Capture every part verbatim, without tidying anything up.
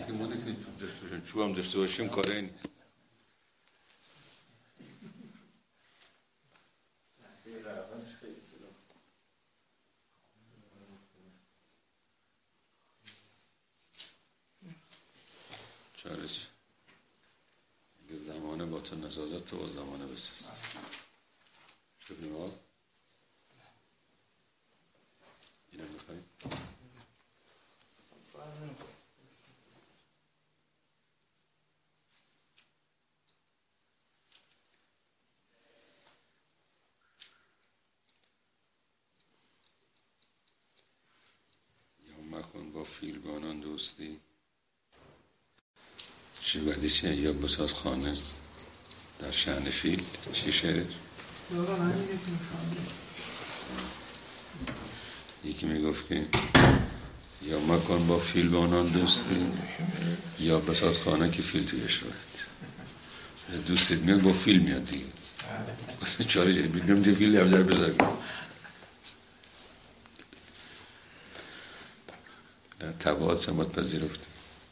وقتی ما نیستیم چوب داشته باشیم، چوب هم داشته باشیم کاری نیست. چارش اگه زمانه با تو نسازد تو با زمانه بساز. شکر نماد اینم میخوایی؟ یا مکن با فیلبانان دوستی چی بعدی چیه؟ یا بساز خانه در شأن فیل. چی شعرش؟ یکی میگفت که یا مکن با فیل بانان دوستی یا بساز خانه که فیل تویش باید. دوستت میاد با فیل میاد دیگه. چاره جایی بیدنم ده فیل یفزر بزر تبعات سمت پذیرفت.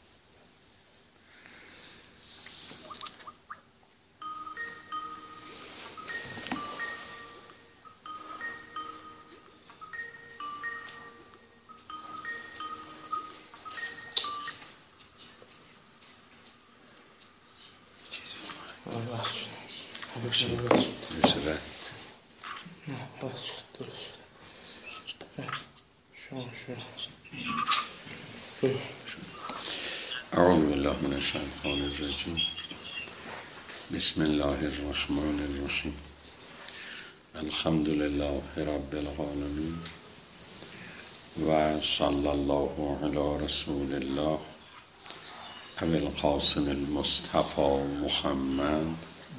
اعوذ بالله من الشیطان الرجیم. بسم الله الرحمن الرحیم. الحمد لله رب العالمین و صلی الله علی رسول الله ابی القاسم المصطفى محمد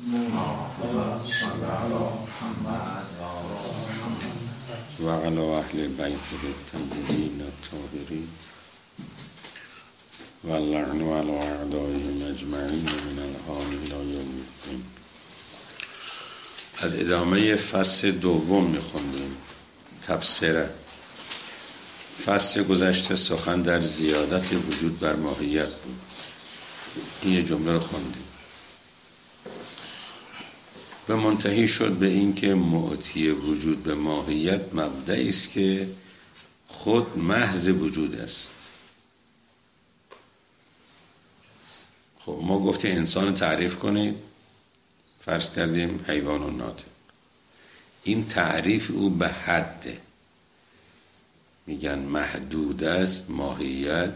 و علی اهل بیته الطیبین الطاهرین و اللعن و علی اعدائهم اجمعین من الآن الی یوم الدین. از ادامه فصل دوم میخوندیم. تبصره. فصل گذشته سخن در زیادت وجود بر ماهیت بود. این یه جمله رو خوندیم و منتهی شد به این که معطی وجود به ماهیت مبدعی است که خود محض وجود است. خب ما گفتیم انسان تعریف کنید، فرض کردیم حیوان و ناطق. این تعریف او به حده، میگن محدود است. ماهیت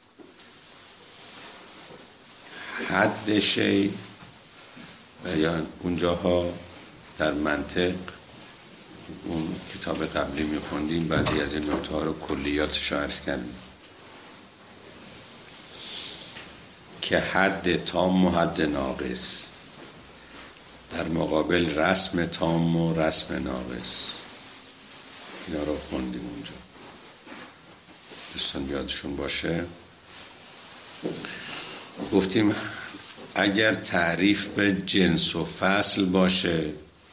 حد شی و یا اونجاها در منطق اون کتاب قبلی میخوندیم بعضی از این نکته ها رو کلیاتش عرض کردیم که حد تام و حد ناقص، در مقابل رسم تام و رسم ناقص، اینا رو خوندیم اونجا. دوستان یادشون باشه. گفتیم اگر تعریف به جنس و فصل باشه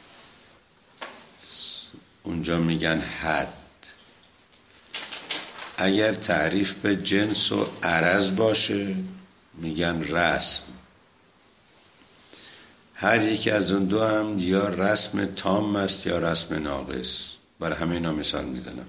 اونجا میگن حد. اگر تعریف به جنس و عرض باشه میگن رسم. هر یکی از اون دو هم یا رسم تام است یا رسم ناقص. برای همه اینا مثال میدنم.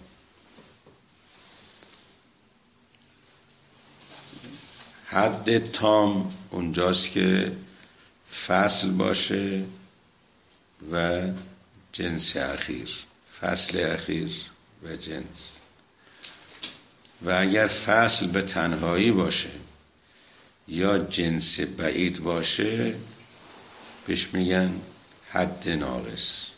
حد تام اونجاست که فصل باشه و جنس اخیر، فصل اخیر و جنس. و اگر فصل به تنهایی باشه یا جنس بعید باشه بهش میگن حد ناقص.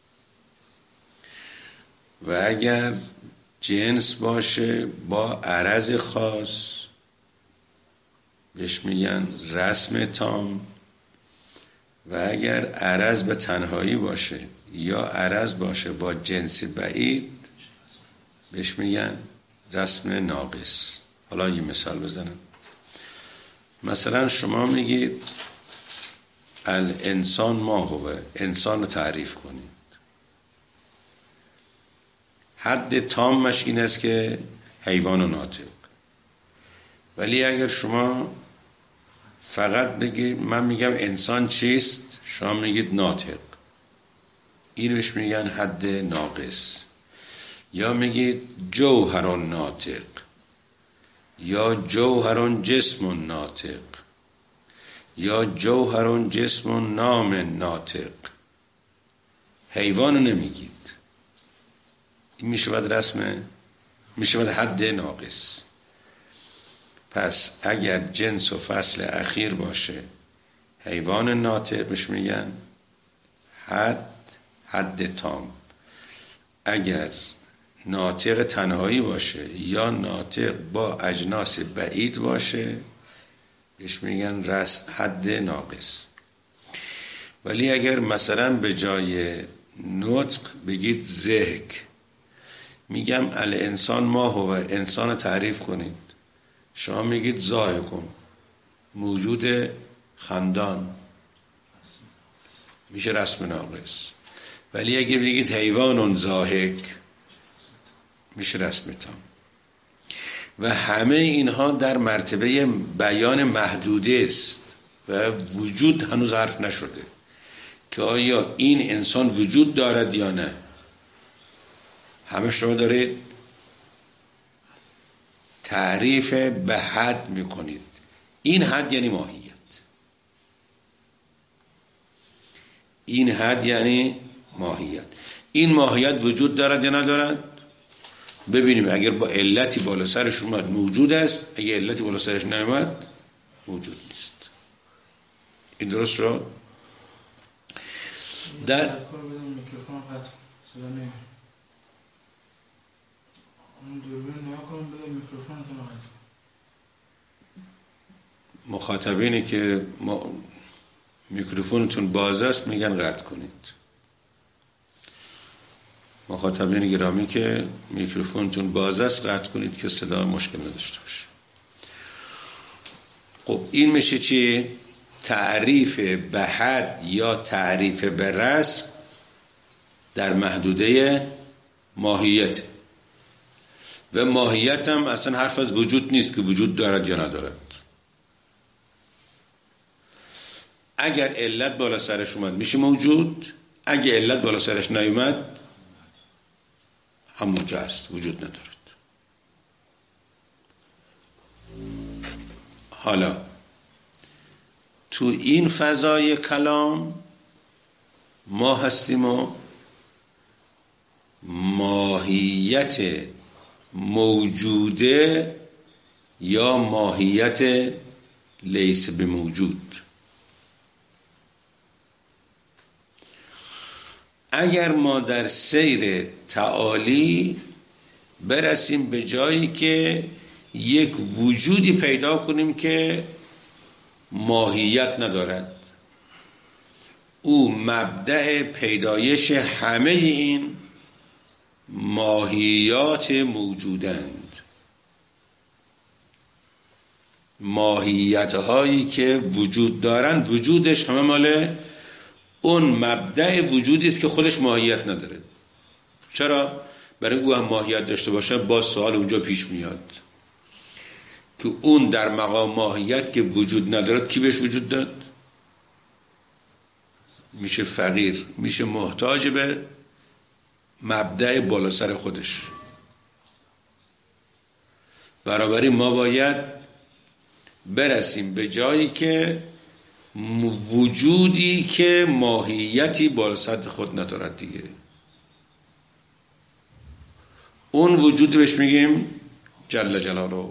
و اگر جنس باشه با عرض خاص بهش میگن رسم تام. و اگر عرض به تنهایی باشه یا عرض باشه با جنس بعید بهش میگن رسم ناقص. حالا یه مثال بزنم. مثلا شما میگید الانسان ما هو، انسان رو تعریف کنید. حد تامش این است که حیوان و ناطق. ولی اگر شما فقط بگید من میگم انسان چیست، شما میگید ناطق، این بهش میگن حد ناقص. یا میگید جوهران ناطق، یا جوهران جسم ناطق، یا جوهران جسم نام ناطق. حیوان نمیگید، این میشه باید رسمه، میشه باید حد ناقص. پس اگر جنس و فصل اخیر باشه حیوان ناطق بهش میگن حد حد تام. اگر ناطق تنهایی باشه یا ناطق با اجناس بعید باشه بهش میگن رس حد ناقص. ولی اگر مثلا به جای نطق بگید ضحک، میگم الانسان ما هو، انسان تعریف کنید، شما میگید ضاحکون، موجود خندان، میشه رسم ناقص. ولی اگه بگید حیوان ضاحک میشه رسم تام. و همه اینها در مرتبه بیان محدوده است و وجود هنوز حرف نشده که آیا این انسان وجود دارد یا نه. همه شما دارید تعریف به حد میکنید. این حد یعنی ماهیت، این حد یعنی ماهیت. این ماهیت وجود دارد یا ندارد؟ ببینیم اگر با علتی بالا سرش اومد موجود است، اگر علتی بالا سرش نیامد موجود نیست. این درست شد؟ در مخاطبینی که ما میکروفونتون باز است میگن قطع کنید. مخاطبین گرامی که میکروفونتون باز است قطع کنید که صدا مشکل نداشته باشه. خب این میشه چی؟ تعریف به حد یا تعریف به رسم در محدوده ماهیت. و ماهیت هم اصلا حرف از وجود نیست که وجود دارد یا ندارد. اگر علت بالا سرش اومد میشه موجود، اگر علت بالا سرش نیومد همون که هست، وجود ندارد. حالا تو این فضای کلام ما هستیم و ماهیت موجوده یا ماهیت لیس به موجود. اگر ما در سیر تعالی برسیم به جایی که یک وجودی پیدا کنیم که ماهیت ندارد، او مبدأ پیدایش همه این ماهیات موجودند، ماهیت هایی که وجود دارند، وجودش همه مال اون مبدأ وجودی است که خودش ماهیت نداره. چرا؟ برای او هم ماهیت داشته باشه با سوال اونجا پیش میاد که اون در مقام ماهیت که وجود ندارد کی بهش وجود داد؟ میشه فقیر، میشه محتاج به مبدأ بالا سر خودش. بنابراین ما باید برسیم به جایی که وجودی که ماهیتی بالا سر خود ندارد دیگه، اون وجود بهش میگیم جل جلاله.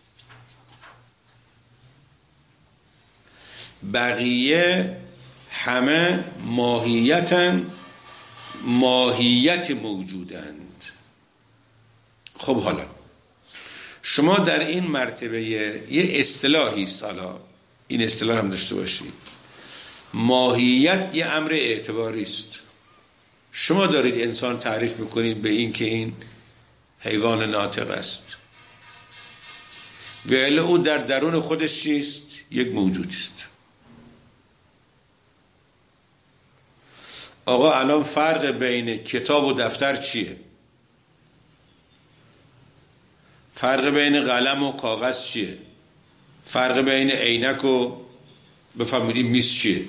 بقیه همه ماهیتن، ماهیت موجودند. خب حالا شما در این مرتبه یه اصطلاحی است، حالا این اصطلاح هم داشته باشید، ماهیت یه امر اعتباری است. شما دارید انسان تعریف میکنید به این که این حیوان ناطق است، ولی او در درون خودش چیست؟ یک موجود است. آقا الان فرق بین کتاب و دفتر چیه؟ فرق بین قلم و کاغذ چیه؟ فرق بین عینک و بفهمید میز چیه.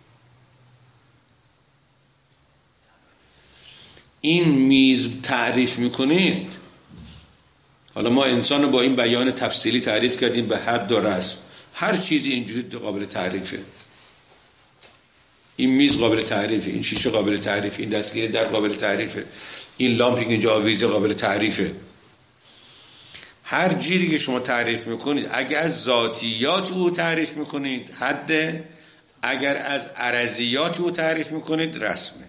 این میز تعریف میکنید، حالا ما انسان رو با این بیان تفصیلی تعریف کردیم به حد و رسم، هر چیزی اینجوری قابل تعریفه. این میز قابل تعریفه، این شیشه قابل تعریفه، این دستگیر در قابل تعریفه، این لامپی که اینجا آویزه قابل تعریفه. هر جوری که شما تعریف میکنید، اگر از ذاتیات او تعریف میکنید حد، اگر از عرضیات او تعریف میکنید رسمه.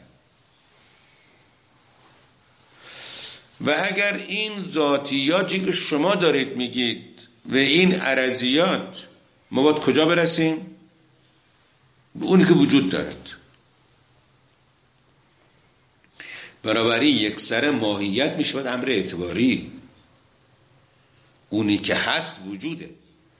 و اگر این ذاتیاتی که شما دارید میگید و این عرضیات، ما باید کجا برسیم؟ به اونی که وجود دارد. بنابراین یک سر ماهیت میشود امر اعتباری، اونی که هست وجوده.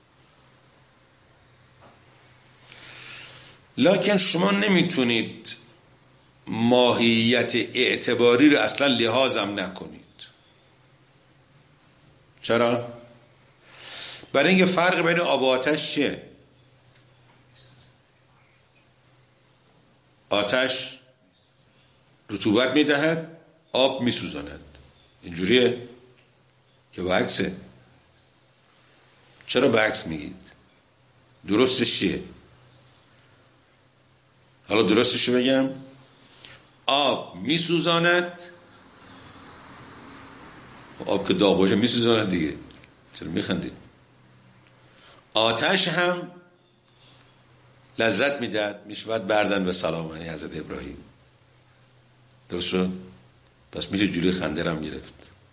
لکن شما نمیتونید ماهیت اعتباری رو اصلا لحاظم نکنید. چرا؟ برای اینکه فرق بین آب و آتش چیه؟ آتش رطوبت میدهد، آب میسوزاند. اینجوریه یا برعکسه؟ چرا برعکس میگید؟ درستش چیه؟ حالا درستش بگم، آب میسوزاند، آب که داغ باشه میسوزاند دیگه، چرا میخندید؟ آتش هم لذت میدهد، میشود بردن به سلامانی حضرت ابراهیم. درست شد؟ پس میشه جلوی خنده رو هم گرفت.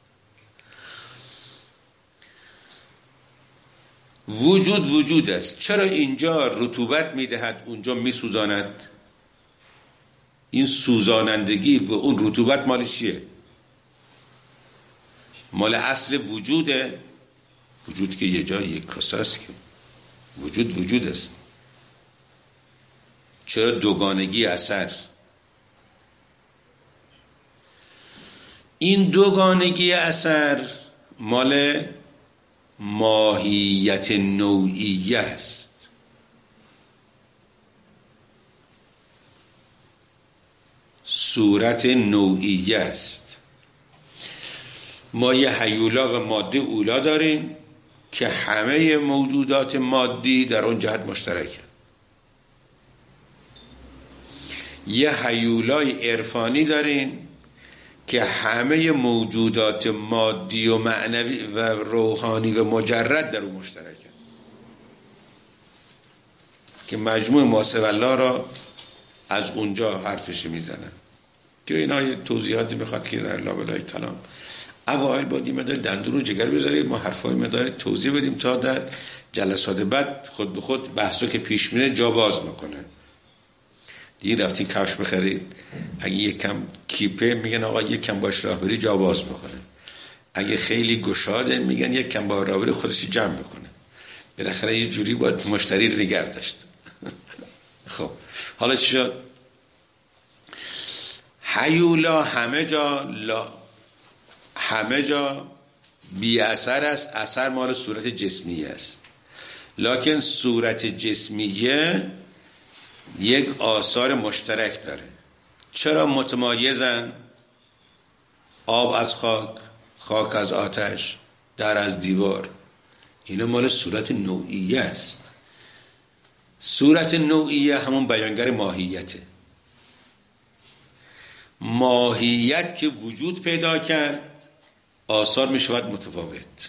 وجود وجود است. چرا اینجا رطوبت میدهد اونجا میسوزاند؟ این سوزانندگی و اون رطوبت مال چیه؟ مال اصل وجوده. وجود که یه جای یک کاسه است که وجود وجود است. چرا دوگانگی اثر؟ این دوگانگی اثر مال ماهیت نوعیه است. صورت نوعیه است. ما یه هیولا و ماده اولا داریم که همه موجودات مادی در اون جهت مشترکه. یه هیولای عرفانی داریم که همه موجودات مادی و معنوی و روحانی و مجرد در اون مشترکه، که مجموع ماسو الله را از اونجا حرفش میزنن که اینا یه توضیحاتی میخواد که در لابلای کلام اوائل باید این مدار دندون رو جگر بذارید، ما حرفای مدار توضیح بدیم تا در جلسات بعد خود به خود بحثو که پیش میره جا باز میکنه. دیگه رفتین کفش بخرید، اگه یک کم کیپه میگن آقا یک کم باش راه بری جا باز میکنه، اگه خیلی گشاده میگن یک کم با راه بری خودش جمع میکنه. بالاخره یه جوری باید مشتری رو نگه داشت. خب حالا چی شد؟ هیولا همه جا لا همه جا بی اثر است. اثر مال صورت جسمیه است، لکن صورت جسمیه یک آثار مشترک داره. چرا متمایزن؟ آب از خاک، خاک از آتش، در از دیوار. اینا مال صورت نوعیه است. صورت نوعیه همون بیانگر ماهیته. ماهیت که وجود پیدا کرد، آثار می شود متفاوت.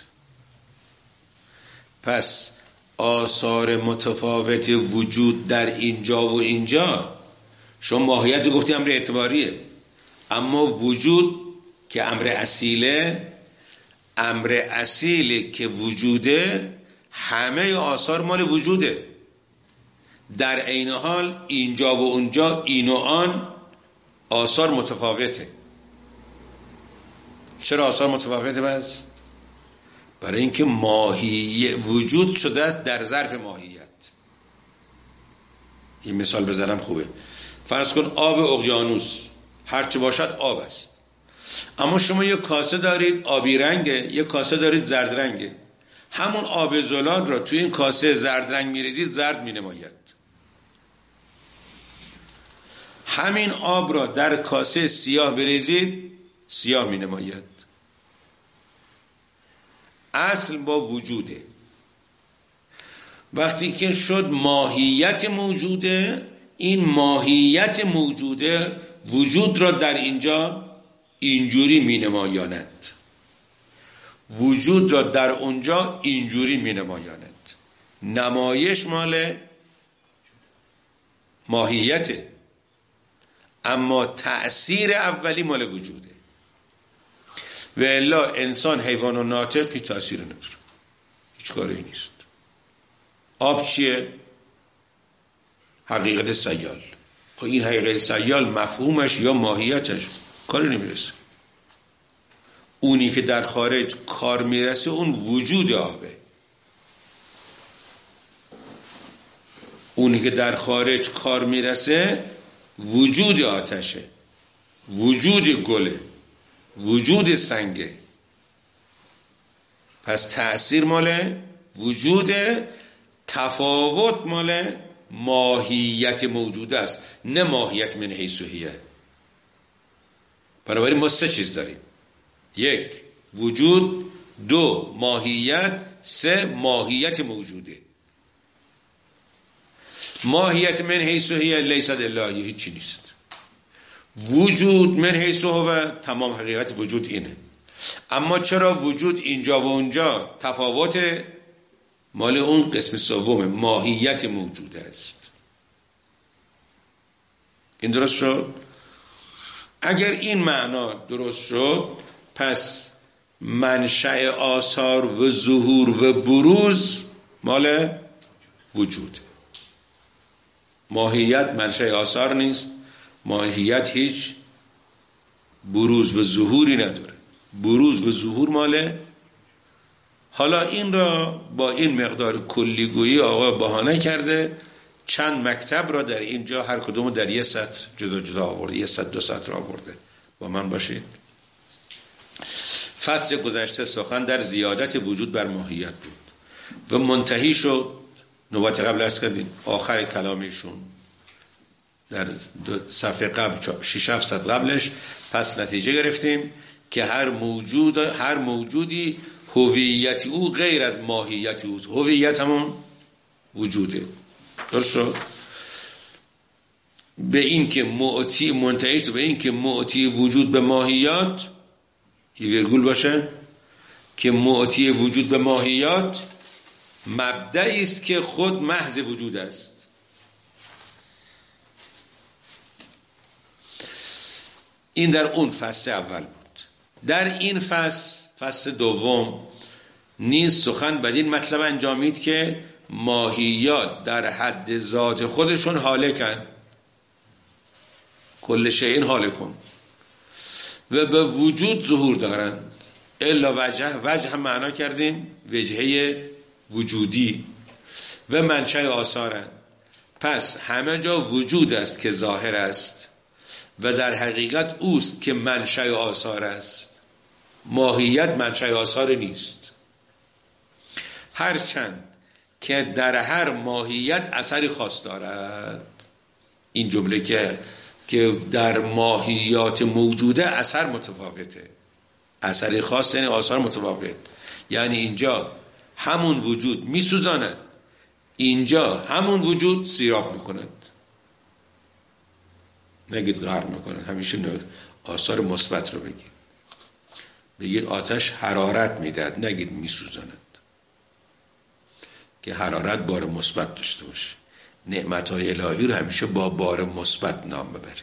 پس آثار متفاوت وجود در اینجا و اینجا، شما ماهیت گفتی امر اعتباریه، اما وجود که امر اصیله، امر اصیلی که وجوده، همه آثار مال وجوده. در عین حال اینجا و اونجا، این و آن، آثار متفاوته. چرا آثار متفاوته بس؟ برای اینکه ماهیت وجود شده در ظرف ماهیت. این مثال بزنم خوبه. فرض کن آب اقیانوس هرچه باشد آب است، اما شما یک کاسه دارید آبی رنگه، یک کاسه دارید زرد رنگه. همون آب زلال را توی این کاسه زرد رنگ میریزید زرد مینماید. همین آب را در کاسه سیاه بریزید سیاه مینماید. اصل با وجوده. وقتی که شد ماهیت موجوده، این ماهیت موجوده وجود را در اینجا اینجوری می نمایاند، وجود را در اونجا اینجوری می نمایاند. نمایش مال ماهیته، اما تأثیر اولی مال وجوده. و الا انسان حیوان و ناطق هیچ تأثیر نداره، هیچ کاری نیست. آب چیه؟ حقیقت سیال. این حقیقت سیال مفهومش یا ماهیتش کاری نمیرسه. اونی که در خارج کار میرسه اون وجود آبه. اونی که در خارج کار میرسه وجود آتشه، وجود گله، وجود سنگه. پس تأثیر مال وجود، تفاوت مال ماهیت موجوده است، نه ماهیت من حیث و هیه. بنابراین ما سه چیز داریم: یک وجود، دو ماهیت، سه ماهیت موجوده. ماهیت من حیث و هیه لیست الا هی، هیچی نیست. وجود من حیث و هو، تمام حقیقت وجود اینه. اما چرا وجود اینجا و اونجا تفاوت؟ مال اون قسم سوم، ماهیت موجود است. این درست شد؟ اگر این معنا درست شد، پس منشأ آثار و ظهور و بروز مال وجود. ماهیت منشأ آثار نیست، ماهیت هیچ بروز و ظهوری نداره. بروز و ظهور مال. حالا این را با این مقدار کلیگویی آقا بهانه کرده، چند مکتب را در اینجا هر کدوم در یه سطر جدا جدا آورده، یه سطر دو سطر آورده. با من باشید. فصل گذشته سخن در زیادت وجود بر ماهیت بود و منتهی شد، نوبت قبل عرض کردیم، آخر کلامیشون در صفحه قبل شش هفت صد قبلش. پس نتیجه گرفتیم که هر موجود هر موجودی هویت او غیر از ماهیت او. هویت همون وجوده. درست شد؟ به این که معطی منتهی به این که معطی وجود به ماهیات، یه ویرگول باشه، که معطی وجود به ماهیات مبدعی است که خود محض وجود است. این در اون فصل اول بود. در این فصل فصل دوم نیز سخن بدین مطلب انجامید که ماهیات در حد ذات خودشون هالکن، کل شیء هالکون، و به وجود ظهور دارن. الا وجه، وجه هم معنا کردیم وجهه وجودی، و منشأ آثارن. پس همه جا وجود است که ظاهر است و در حقیقت اوست که منشأ آثار است. ماهیت منشأ آثار نیست، هرچند که در هر ماهیت اثری خاص دارد. این جمله که که در ماهیات موجوده اثر متفاوته، اثری خاص یعنی آثار متفاوت. یعنی اینجا همون وجود میسوزاند، اینجا همون وجود سیراب میکند. نگید غرق میکند، همیشه آثار مثبت رو بگید. بگید آتش حرارت میدهد، نگید میسوزاند، که حرارت بار مثبت داشته باشه. نعمت‌های الهی رو همیشه با بار مثبت نام ببرید.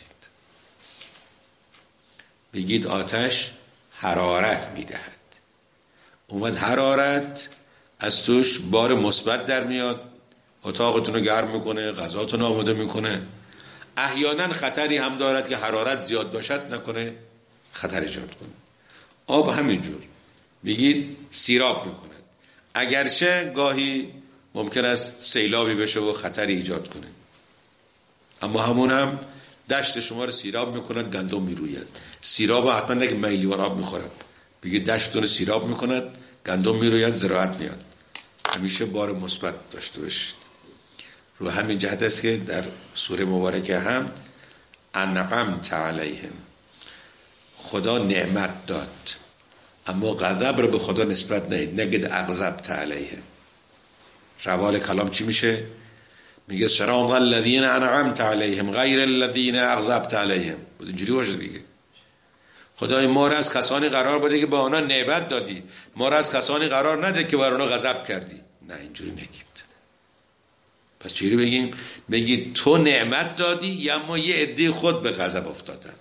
بگید آتش حرارت میدهد. اومد حرارت از توش بار مثبت در میاد، اتاقتون رو گرم میکنه، غذاتون رو آماده میکنه. احیانا خطری هم دارد که حرارت زیاد باشد نکنه خطر ایجاد کنه. آب همینجور بگید سیراب میکند، اگرچه گاهی ممکن است سیلابی بشه و خطری ایجاد کنه، اما همون هم دشت شما رو سیراب میکند، گندم میروید. سیراب حتما نگه من لیوان آب میخورم، بگید دشتون سیراب میکند، گندم میروید، زراعت میاد. همیشه بار مثبت داشته باشید. رو همین جهت است که در سوره مبارکه هم انعمت علیهم، خدا نعمت داد، اما غضب رو به خدا نسبت ندید، نگید اغضبت علیهم. روال کلام چی میشه؟ میگه صراط الذین انعمت علیهم غیر الذین اغضبت علیهم. اینجوری باشه دیگه. خدای ما را از کسانی قرار بده که به آنها نعمت دادی، ما را از کسانی قرار نده که بر آنها غضب کردی. نه اینجوری نگید. پس چی رو بگیم؟ بگید تو نعمت دادی یا ما یه عده خود به غضب افتادن.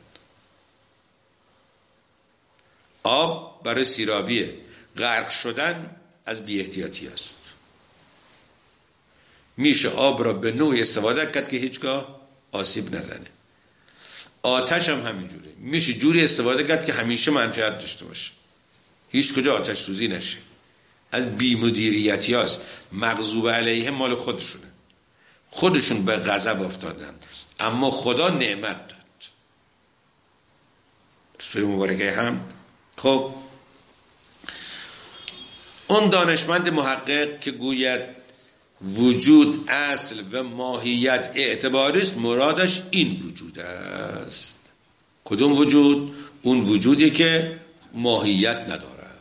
آب برای سیرابیه، غرق شدن از بی احتیاطی است. میشه آب را به نوعی استفاده کرد که هیچگاه آسیب نزنه. آتش هم همینجوره، میشه جوری استفاده کرد که همیشه منفعت داشته باشه، هیچ کجا آتش سوزی نشه. از بی مدیریتی هست. مغضوب علیهم مال خودشونه، خودشون به غضب افتادن، اما خدا نعمت داد. سوره مبارکه هم خب اون دانشمند محقق که گوید وجود اصل و ماهیت اعتباری است، مرادش این وجود است. کدوم وجود؟ اون وجودی که ماهیت ندارد،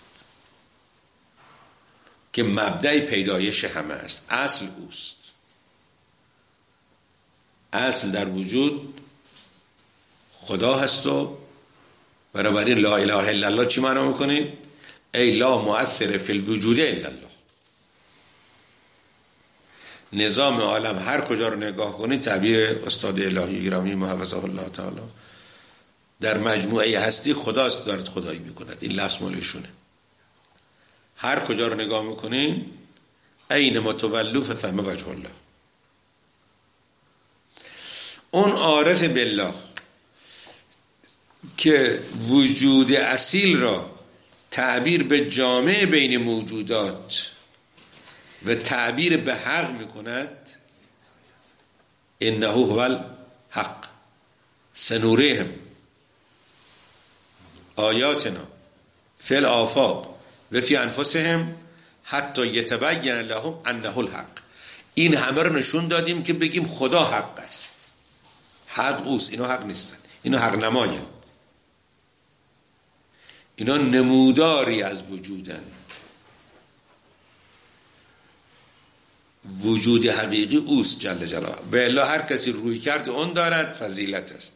که مبدأ پیدایش همه است. اصل اوست. اصل در وجود خدا هست و بنابراین لا اله الا الله چی معنا میکنید؟ ای لا مؤثر فی الوجود الا الله. نظام عالم هر کجا رو نگاه کنید، تعبیر استاد الهی گرامی محفظه الله تعالی، در مجموعه هستی خداست دارد خدایی میکند. این لفظ مال ایشونه. هر کجا رو نگاه میکنید اینما تولوا فثم وجه الله. اون عارف بالله که وجود اصیل را تعبیر به جامع بین موجودات و تعبیر به حق میکند، انه هو الحق سنوریهم آیاتنا فی الآفاق و فی انفسهم حتی یتبین لهم انه الحق. این همه رو نشون دادیم که بگیم خدا حق است. حق اوست، اینا حق نیستن، اینا حق نمایند، اینا نموداری از وجودن. وجود حقیقی اوست جل جلاله. و الا هر کسی روی کرد اون دارد فضیلت است.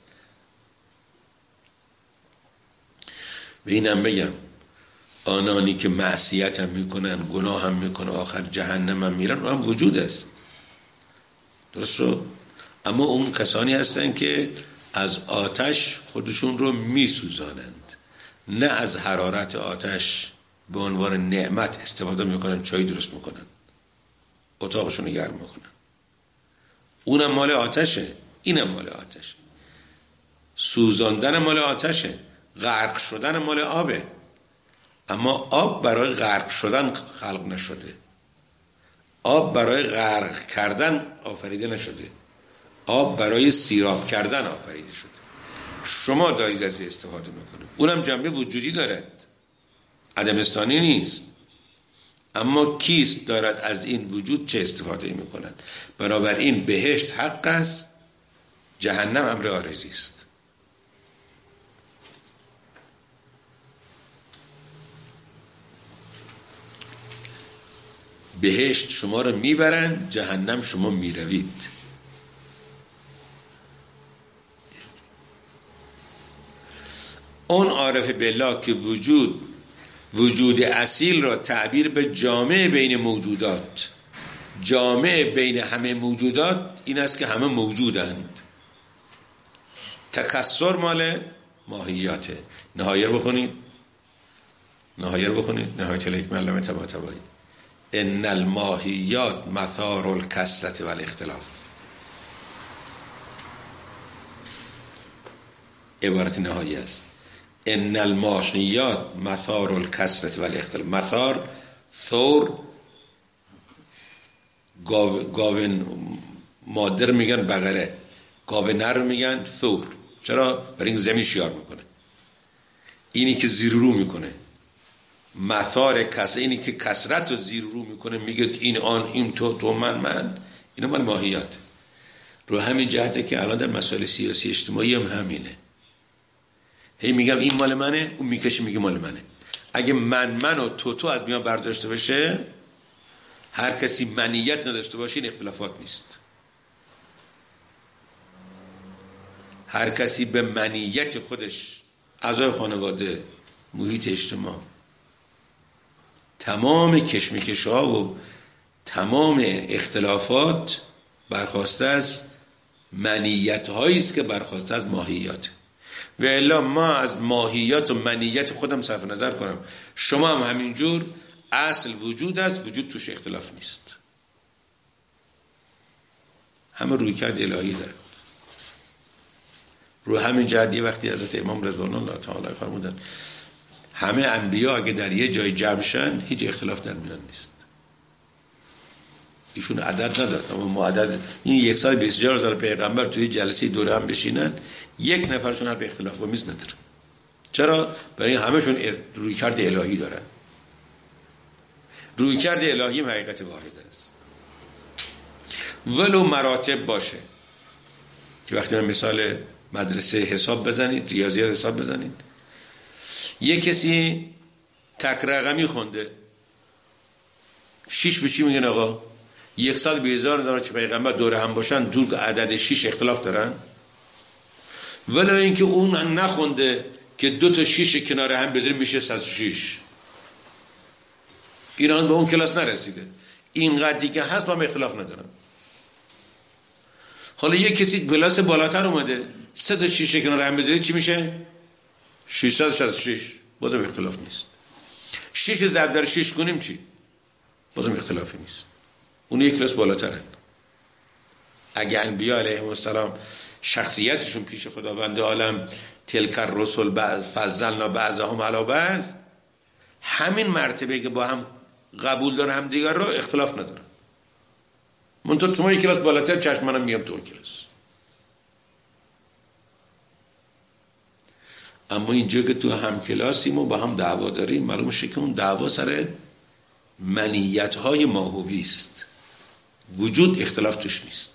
و اینم بگم آنانی که معصیت هم میکنن، گناه هم میکنن، آخر جهنم هم میرن، اون هم وجود است. درست شد؟ اما اون کسانی هستن که از آتش خودشون رو میسوزانند، نه از حرارت آتش به عنوان نعمت استفاده میکنن، چای درست میکنن، اتاقشون رو گرم میکنن. اونم مال آتشه، اینم مال آتشه. سوزاندن مال آتشه، غرق شدن مال آبه. اما آب برای غرق شدن خلق نشده، آب برای غرق کردن آفریده نشده، آب برای سیراب کردن آفریده شده. شما دارید از این استفاده میکنید. اونم جنبه وجودی دارد، عدمستانی نیست. اما کیست دارد از این وجود چه استفاده میکند؟ بنابراین بهشت حق است، جهنم امر عارضی است. بهشت شما رو میبرن، جهنم شما میروید. اون عارف بالله که وجود وجود اصیل را تعبیر به جامع بین موجودات، جامع بین همه موجودات این است که همه موجودند. تکسر مال ماهیاته. نهایه رو بخونید، نهایه رو بخونید، نهایت الحکمه علامه طباطبایی. ان الماهیات مثار الکثرة والاختلاف. عبارت نهایی است. ان الماهیات مثار الکثرة والاختلاف. مثار ثور، گاو گاون مادر میگن بقره، گاو نر میگن ثور. چرا؟ برای این زمین شیار میکنه، اینی که زیر رو میکنه، مثار کس اینی که کثرت رو زیر رو میکنه، میگه این آن، این تو، تو من من، اینا مال ماهیت. رو همین جهته که الان در مسائل سیاسی اجتماعی هم همینه. هی میگم این مال منه، اون میکشه میگه مال منه. اگه من من و تو تو از میان برداشته بشه، هر کسی منیت نداشته باشه، این اختلافات نیست. هر کسی به منیت خودش، اعضای خانواده، محیط اجتماع، تمام کشمکش ها و تمام اختلافات برخواسته از منیت هایی است که برخواسته از ماهیت. و الا ما از ماهیت و منیت خودم صرف نظر کنم، شما هم همینجور، اصل وجود است، وجود توش اختلاف نیست. همه روی کرد الهی داره. رو همین جهت یه وقتی حضرت امام رضوان الله تعالی فرمودن همه انبیا اگه در یه جای جمع شن هیچ اختلاف در میان نیست. ایشون عدد نداد، اما ما عدد این یک سال بیست هزار هزار پیغمبر توی جلسه دوره هم بشینن، یک نفرشون حرف اختلاف و میز نداره. چرا؟ برای همهشون روی کرد الهی دارن. روی کرد الهی هم حقیقت واحد است. ولو مراتب باشه که وقتی من مثال مدرسه حساب بزنید، ریاضیات حساب بزنید، یه کسی تک رقمی خونده، شیش به چی میگن آقا؟ یک سال به هزار دارن که پیغمبر دوره هم باشن تو عدد شیش اختلاف دارن. ولی اینکه اون نخونده که دو تا شیش کنار هم بذاریم میشه صد و شش، ایران به اون کلاس نرسیده، این قدری که هست با هم اختلاف ندارن. حالا یک کسی کلاس بالاتر اومده، سه تا شیش کنار هم بذارید چی میشه؟ ششصد و شصت و شش، بازم اختلاف نیست. شش ضرب در شش کنیم چی؟ بازم اختلافی نیست. اون یک کلاس بالاترن. اگه انبیا علیهم السلام شخصیتشون پیش خداوند عالم تلک الرسل بعض فضلنا بعضهم علی بعض، همین مرتبه که با هم قبول داره هم دیگر رو اختلاف نداره. منتها شما یک کلاس بالاتر، چشم منم میام تو اون کلاس. اما اینجا که تو هم کلاسیم و با هم دعوا داریم، معلوم شه که اون دعوا سر منیت های ماهوی است. وجود اختلاف توش نیست.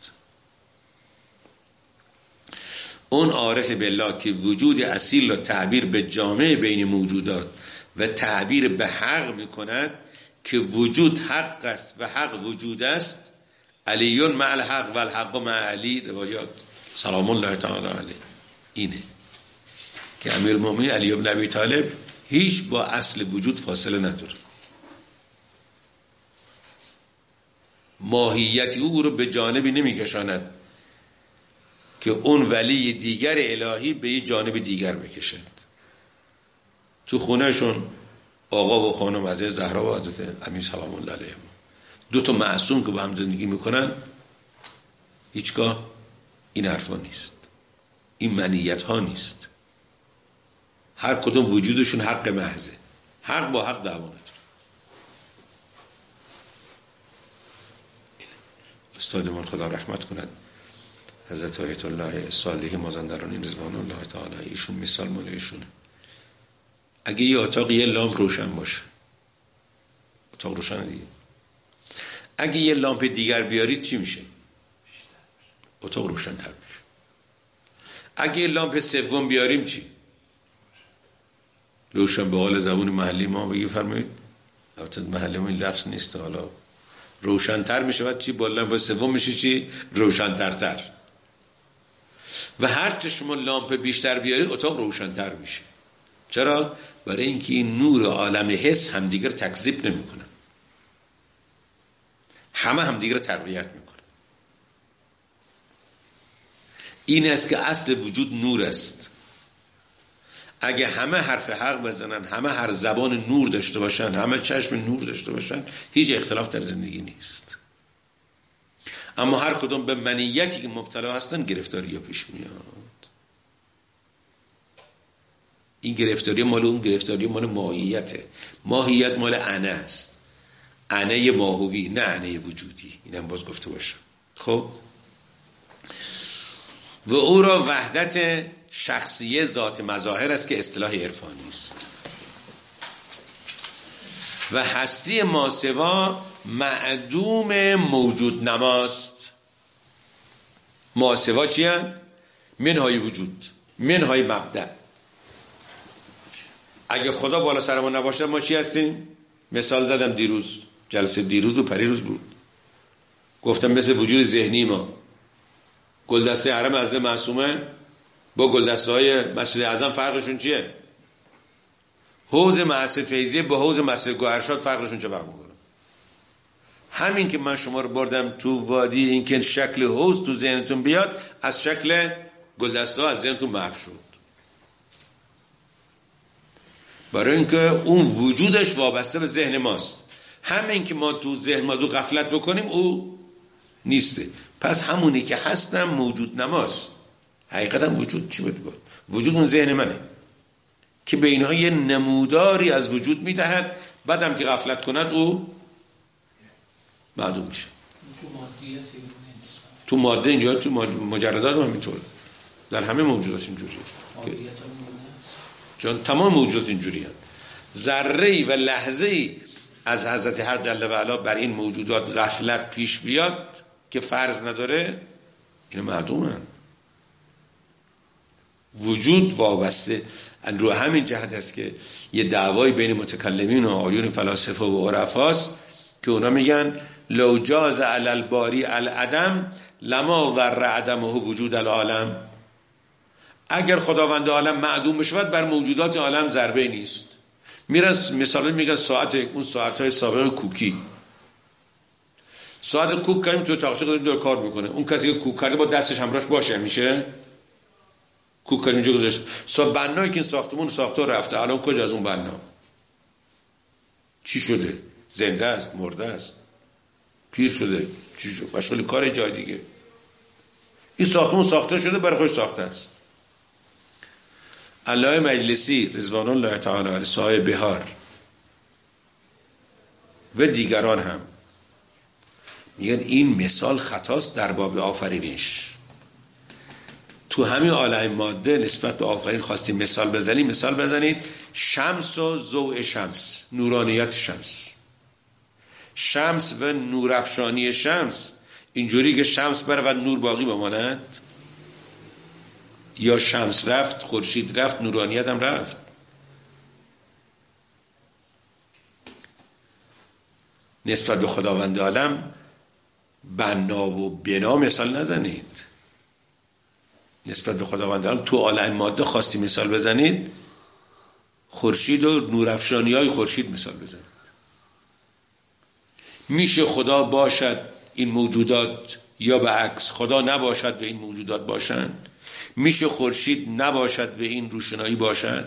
اون عارف بالله که وجود اصیل را تعبیر به جامع بین موجودات و تعبیر به حق میکند که وجود حق است و حق وجود است، علیون مع الحق و الحق مع علی، روایات سلام الله تعالی علیه، اینه که امیرالمومنین علی بن ابی طالب هیچ با اصل وجود فاصله نداره. ماهیتی او رو به جانبی نمیکشاند که اون ولی دیگر الهی به یه جانب دیگر بکشند. تو خونهشون آقا و خانم حضرت زهرا و حضرت امین سلام الله علیهم، دو تا معصوم که با هم زندگی میکنن، هیچگاه این حرفا نیست، این منیت ها نیست. هر کدوم وجودشون حق محضه، حق با حق دعوا نداره. استادمان خدا رحمت کند حضرت آیت الله صالح مازندرانی رضوان الله تعالی، ایشون مثال مال ایشونه. اگه یه اتاق یه لامپ روشن باشه، اتاق روشن دیگه، اگه یه لامپ دیگر بیارید چی میشه؟ اتاق روشن تر میشه. اگه یه لامپ سوم بیاریم چی؟ روشن به حال زبون محلی ما بگی فرمایید، البته محلی ما این لفظ نیست، حالا روشن‌تر میشه. بعد چی؟ با لامپ سوم میشه چی؟ روشن‌ترتر. و هر چه شما لامپ بیشتر بیارید اتاق روشن‌تر میشه. چرا؟ برای اینکه این نور عالم حس همدیگر تکذیب نمیکنن، همه همدیگر تقویت میکنن. این است که اصل وجود نور است. اگه همه حرف حق بزنن، همه هر زبان نور داشته باشن، همه چشم نور داشته باشن، هیچ اختلاف در زندگی نیست. اما هر کدوم به منیتی که مبتلا هستن گرفتاری ها پیش میاد. این گرفتاری مال اون گرفتاری مال ماهیته. ماهیت مال انه است، انه ماهوی، نه انه وجودی. اینم باز گفته باشم. خب و او را وحدت شخصیه ذات مظاهر است که اصطلاح عرفانی است. و هستی ماسوا معدوم موجود نماست. ماسوا چی هست؟ منهای وجود، منهای مبدأ. اگه خدا بالا سر ما نباشد ما چی هستیم؟ مثال زدم دیروز، جلسه دیروز و پریروز بود، گفتم مثل وجود ذهنی ما. گلدسته حرم حضرت معصومه با گلدسته های مسجد اعظم فرقشون چیه؟ حوض محض فیضیه با حوض مسجد گوهرشاد فرقشون چه فرق میکنه؟ همین که من شما رو بردم تو وادی، این که شکل حوض تو ذهنتون بیاد، از شکل گلدسته ها از ذهنتون محو شد. برای اینکه اون وجودش وابسته به ذهن ماست. همین که ما تو ذهن ما دو غفلت بکنیم او نیسته. پس همونی که هستم موجود نماست. حقیقتا وجود چی بود؟ وجود اون ذهن منه که به اینها یه نموداری از وجود میدهد، بعدم که غفلت کند او معدوم میشه. تو ماده اینجا تو مجردات هم همینطوره، در همه موجودات اینجوریه. چون تمام موجودات اینجوریه. ذره‌ای و لحظه‌ای از حضرت حق جل و علا بر این موجودات غفلت پیش بیاد که فرض نداره، اینو معدومن. وجود وابسته. رو همین جهت است که یه دعوای بین متکلمین و آیون فلاسفه و عرفاست که اونا میگن لو جاز علی الباری العدم لما ور عدمه وجود العالم. اگر خداوند عالم معدوم بشود بر موجودات عالم ضربه نیست. میرن مثلا میگن ساعت، اون ساعت‌های سابق کوکی، ساعت کوک کنیم تو تاقچه قدر دور کار میکنه. اون کسی که کوک کرده با دستش همراهش باشه میشه کوک کنیم اینجا گذاشت. سا بنایی که این ساختمون ساخته رفته، الان کجا از اون بنا؟ چی شده؟ زنده است؟ مرده است؟ پیر شده؟ چی شده؟ مشغول کار جای دیگه. این ساختمون ساخته شده برای خودش ساخته است. علامه مجلسی رضوان الله تعالی علیه صاحب بهار و دیگران هم میگن این مثال خطاست در باب آفرینش. تو همین عالم ماده نسبت به آفرین خواستیم مثال بزنید، مثال بزنید شمس و ضوء شمس، نورانیت شمس، شمس و نورافشانی شمس. اینجوری که شمس بره و نور باقی بماند، یا شمس رفت خورشید رفت نورانیت هم رفت. نسبت به خداوند عالم بنا و بنا مثال نزنید. نسبت به خداوند عالم تو عالم ماده خواستی مثال بزنید، خورشید و نورافشانی های خورشید مثال بزنید. میشه خدا باشد این موجودات یا به عکس خدا نباشد به این موجودات باشند؟ میشه خورشید نباشد به این روشنایی باشد؟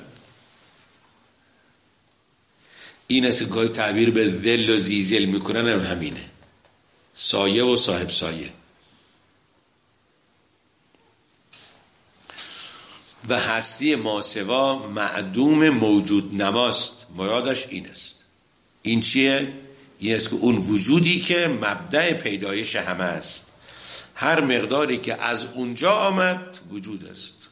این است که گاهی تعبیر به ذل و زیزل میکنن هم همینه، سایه و صاحب سایه. و هستی ماسوا معدوم موجود نماست. مرادش این است. این چیه؟ این است که اون وجودی که مبدأ پیدایش همه است، هر مقداری که از اونجا آمد وجود است.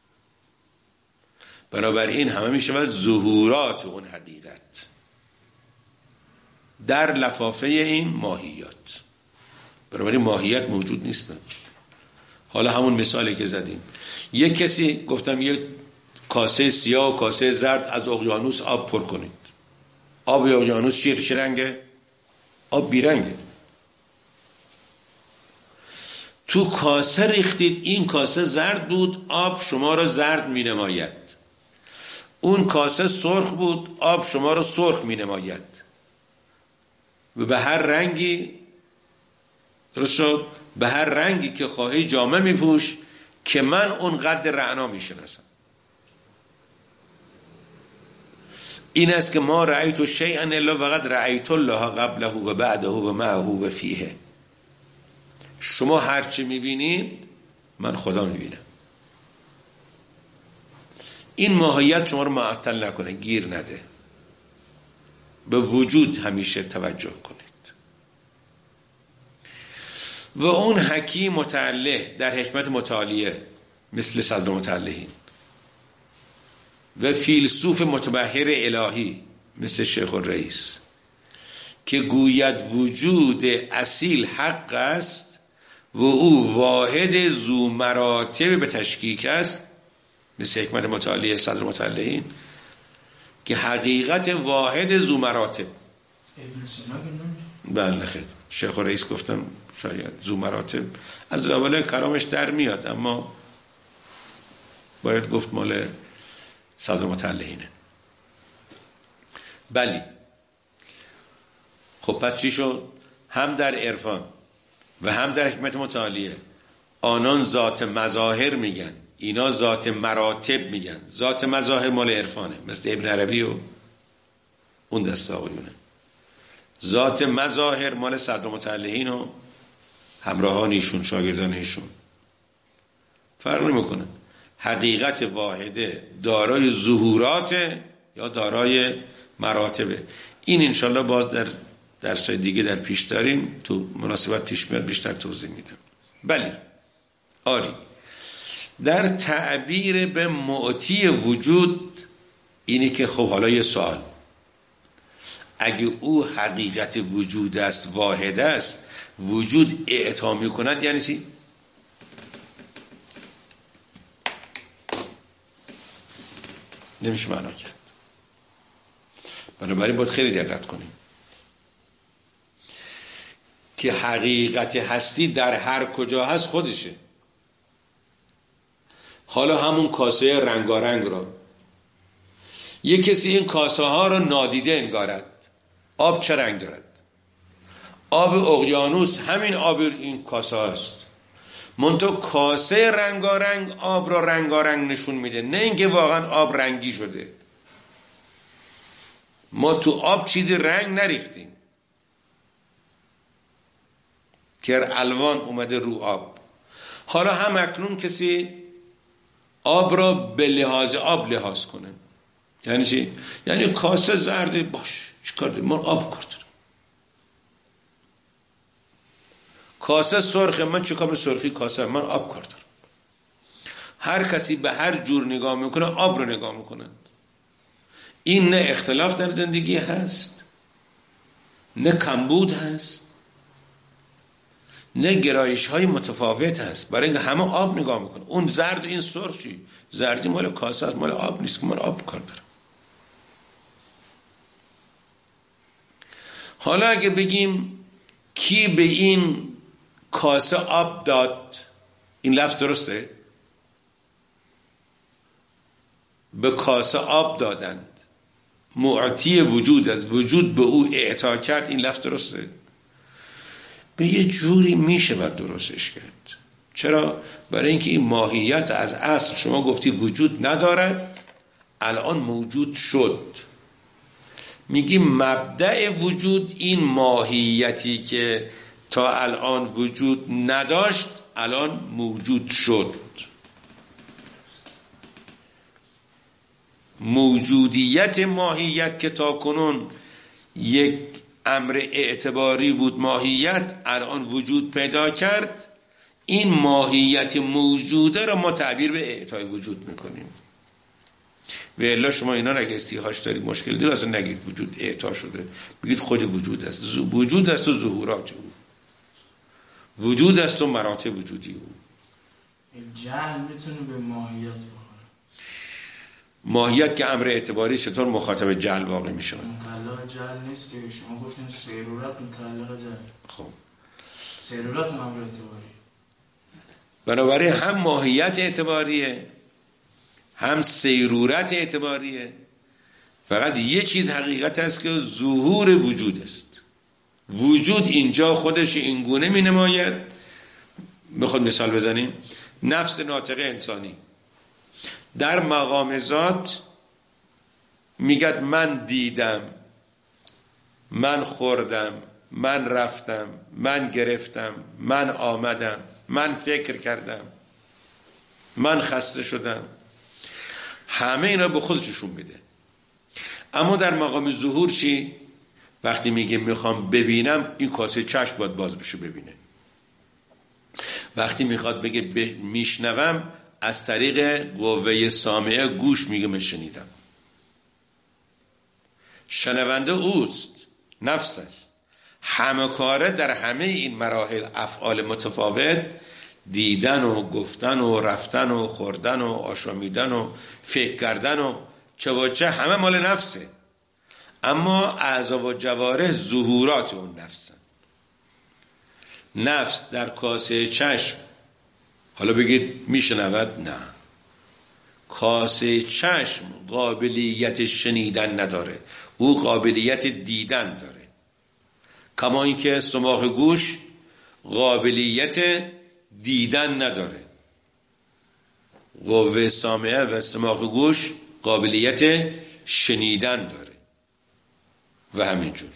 بنابراین همه می شود ظهورات اون حقیقت در لفافه این ماهیات. بنابراین ماهیت موجود نیستن. حالا همون مثالی که زدیم، یک کسی گفتم یک کاسه سیاه و کاسه زرد از اقیانوس آب پر کنید. آب اقیانوس چی چه رنگه؟ آب بیرنگه. تو کاسه ریختید، این کاسه زرد بود، آب شما را زرد می نماید. اون کاسه سرخ بود، آب شما را سرخ می نماید. و به هر رنگی درست شد، به هر رنگی که خواهی جامه می پوش که من اون قد رعنا می شناسم. این است که ما رأیت شیئا الا وقد رأیت الله قبله و بعده و معه و فیه. شما هرچی میبینید من خدا میبینم. این ماهیت شما رو معطل نکنه، گیر نده. به وجود همیشه توجه کنید. و اون حکیم متعله در حکمت متعالیه مثل صدر متعلهین و فیلسوف متبحر الهی مثل شیخ الرئیس که گوید وجود اصیل حق است و او واحد ذو مراتب به تشکیک است، مثل حکمت متعالیه صدر متعلهین که حقیقت واحد ذو مراتب. بله خیر، شیخ رئیس گفتم شاید ذو مراتب از اول کلامش در میاد، اما باید گفت مال صدر متعلهینه. بلی خب پس چی شد؟ هم در عرفان و هم در حکمت متعالیه آنان ذات مظاهر میگن، اینا ذات مراتب میگن. ذات مظاهر مال عرفانه، مثل ابن عربی و اون دست آقایونه. ذات مظاهر مال صدر متعلهین و همراهان ایشون، شاگردان ایشون. فرق نمیکنه. حقیقت واحده دارای ظهورات یا دارای مراتبه. این انشالله باز در درسای دیگه در پیش داریم، تو مناسبت پیش میاد بیشتر توضیح میدم. بلی آری در تعبیر به معطی وجود اینی که خب حالا یه سوال، اگه او حقیقت وجود است، واحد است، وجود اعطا میکند یعنی چی؟ نمیشه معنا کرد. بنابراین باید خیلی دقت کنیم که حقیقت هستی در هر کجا هست خودشه. حالا همون کاسه رنگارنگ رو یه کسی این کاسه ها رو نادیده انگارد. آب چه رنگ دارد؟ آب اقیانوس همین آب این کاسه هست، منتها کاسه رنگارنگ آب رو رنگارنگ نشون میده، نه اینکه واقعا آب رنگی شده. ما تو آب چیزی رنگ نریختیم که الوان اومده رو آب. حالا هم اکنون کسی آب را به لحاظ آب لحاظ کنه، یعنی چی؟ یعنی کاسه زرده باش چیکار داریم؟ من آب کار دارم. کاسه سرخه، من چیکار به سرخی کاسه؟ من آب کار دارم. هر کسی به هر جور نگاه میکنه آب رو نگاه میکنه. این نه اختلاف در زندگی هست، نه کمبود هست، نه گرایش های متفاوت هست، برای اینکه همه آب نگاه میکنه. اون زرد این سرخ چی؟ زردی مال کاسه است، مال آب نیست که من آب کار دارم. حالا اگه بگیم کی به این کاسه آب داد، این لفظ درسته؟ به کاسه آب دادند، معطی وجود از وجود به او اعطا کرد، این لفظ درسته؟ به یه جوری میشه باید درستش کرد. چرا؟ برای اینکه این ماهیت از اصل شما گفتی وجود ندارد، الان موجود شد. میگی مبدأ وجود این ماهیتی که تا الان وجود نداشت الان موجود شد. موجودیت ماهیت که تا کنون یک امر اعتباری بود، ماهیت الان وجود پیدا کرد، این ماهیت موجوده را ما تعبیر به اعطای وجود میکنیم. و الا شما اینا اگه استیحاش دارید مشکل دارید، اصلا نگید وجود اعطا شده، بگید خود وجود است. وجود است و ظهورات او، وجود است و مراتب وجودی او. جهل میتونه به ماهیت بخوره. ماهیت که امر اعتباری چطور مخاطب جهل واقع میشه؟ متعلق جهل نیست که شما گفتین سیرورت متعلق جهل. خب سیرورت امر اعتباری. بنابراین هم ماهیت اعتباریه هم سیرورت اعتباریه. فقط یه چیز حقیقت است که ظهور وجود است. وجود اینجا خودش اینگونه می نماید. بخواد مثال بزنیم، نفس ناطقه انسانی در مقام ذات میگد من دیدم، من خوردم، من رفتم، من گرفتم، من آمدم، من فکر کردم، من خسته شدم. همه اینا به خودشون میده. اما در مقام ظهور چی؟ وقتی میگه میخوام ببینم، این کاسه چشم باید باز بشه ببینه. وقتی میخواد بگه ب... میشنوم، از طریق قوه سامعه گوش میگه من شنیدم. شنونده اوست، نفس است. همه کاره در همه این مراحل افعال متفاوت، دیدن و گفتن و رفتن و خوردن و آشامیدن و فکر کردن و چه و چه همه مال نفسه، اما اعضا و جوارح ظهورات اون نفسن. نفس در کاسه چشم، حالا بگید میشنود؟ نه، کاسه چشم قابلیت شنیدن نداره، او قابلیت دیدن داره. کما اینکه صماخ گوش قابلیت دیدن نداره، قوه سامعه و صماخ گوش قابلیت شنیدن داره و همینجور.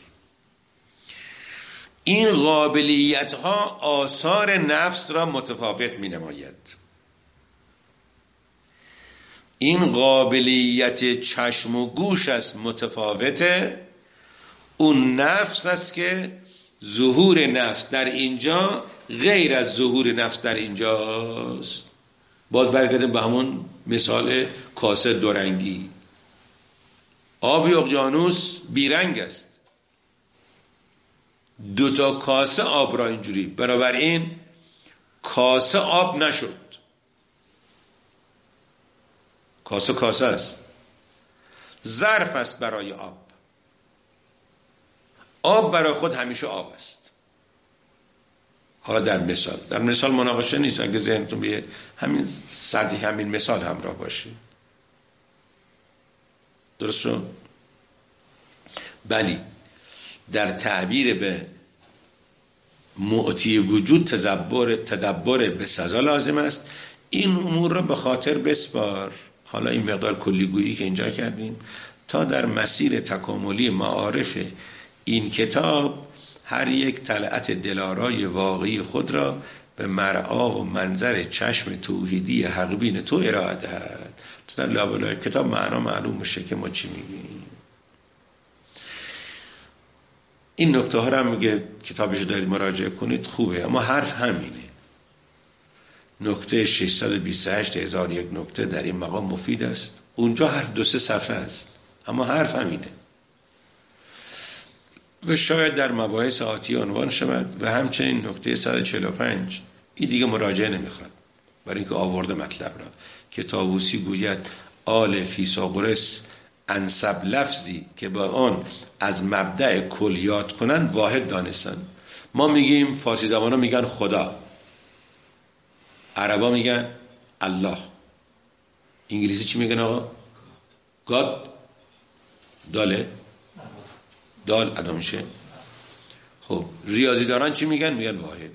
این قابلیت ها آثار نفس را متفاوت می نماید. این قابلیت چشم و گوش است متفاوته، اون نفس است که ظهور نفس در اینجا غیر از ظهور نفس در اینجاست. باز برگردیم به همون مثال کاسه دورنگی. آب اقیانوس بیرنگ است، دو تا کاسه آب را اینجوری، بنابراین کاسه آب نشد. کاسه کاسه است، ظرف است برای آب. آب برای خود همیشه آب است. حالا در مثال در مثال مناقشه نیست، اگه ذهنتون بیه همین سطحی همین مثال همراه باشه. درست شد؟ بلی در تعبیر به معطی وجود تدبر تدبر به سزا لازم است. این امور را به خاطر بسپار. حالا این مقدار کلیگویی که اینجا کردیم تا در مسیر تکاملی معارف این کتاب هر یک طلعت دلارای واقعی خود را به مرعا و منظر چشم توحیدی حقبین تو ارائه دهد. تو در لابلای کتاب معنا معلوم میشه که ما چی میگیم. این نکته ها را هم میگه کتابش دارید مراجعه کنید، خوبه، اما حرف همینه. نکته ششصد و بیست و هشت هزار و یک نکته در این مقام مفید است. اونجا هر دو سه صفحه است، اما حرف همینه و شاید در مباحث آتی عنوان شود. و همچنین نکته صد و چهل و پنج این دیگه مراجعه نمیخواد، برای اینکه آورده مطلب را که طاووسی گوید آل فیثاغورس انسب لفظی که با آن از مبدأ کل یاد کنن واحد دانستن. ما میگیم فارسی زبانا میگن خدا، عربا میگن الله، انگلیسی چی میگن آقا؟ گاد. داله دال ادا میشه. خب ریاضیدانان چی میگن؟ میگن واحد.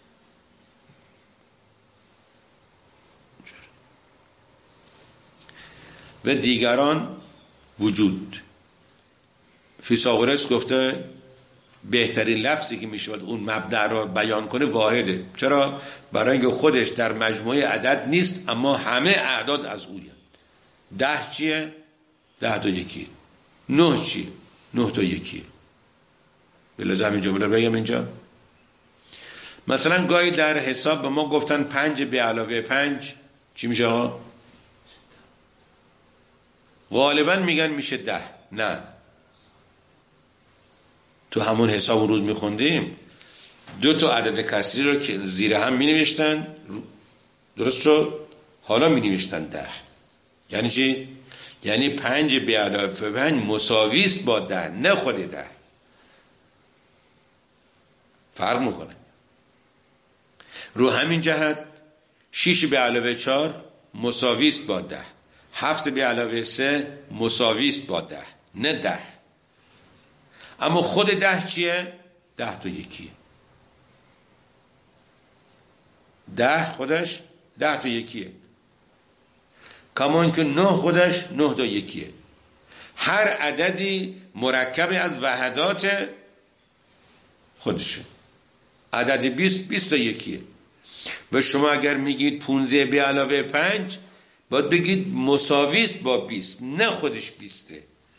و دیگران وجود. فیثاغورس گفته بهترین لفظی که میشود اون مبدأ را بیان کنه واحده. چرا؟ برای اینکه خودش در مجموعه عدد نیست، اما همه اعداد از اویه. ده چیه؟ ده تا یکیه. نه چیه؟ نه تا یکیه. بلازم این جمله بگم اینجا. مثلا گاهی در حساب به ما گفتن پنج به علاوه پنج چی میشه ها؟ غالبا میگن میشه ده. نه، تو همون حساب اون روز میخوندیم دو تا عدد کسری رو که زیر هم مینوشتن، درست شد؟ حالا مینوشتن ده. یعنی چی؟ یعنی پنج به علاوه پنج مساوی است با ده، نه خود ده. فرق میکنه. رو همین جهت شیش به علاوه چهار مساوی است با ده، هفت به علاوه سه مساوی است با ده، نه ده. اما خود ده چیه؟ ده تا یکیه. ده خودش ده تا یکیه. کما اینکه نه خودش نه تا یکیه. هر عددی مرکب از وحدات خودشه. عدد بیست بیست تا یکیه. و شما اگر میگید پونزه به علاوه پنج باید بگید مساوی است با بیست، نه خودش بیسته.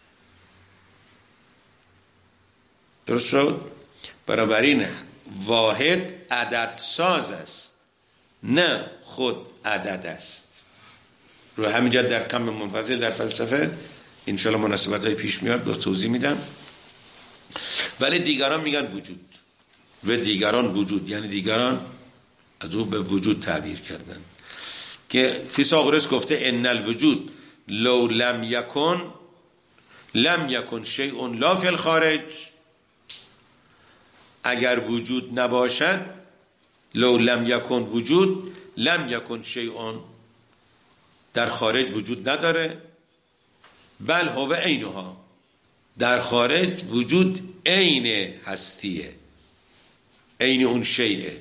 درست شد؟ بنابراین واحد عدد ساز است، نه خود عدد است. رو همینجا در کم منفصل در فلسفه انشاءالله مناسبت های پیش میاد با توضیح میدم. ولی دیگران میگن وجود. و دیگران وجود، یعنی دیگران از او به وجود تعبیر کردن که فیثاغورس گفته ان الوجود لو لم یکن لم یکن شیء لا فی الخارج، اگر وجود نباشد، لو لم یکن وجود لم یکن شیء، در خارج وجود نداره، بل هو عینها، در خارج وجود عین هستیه، عین اون شیء.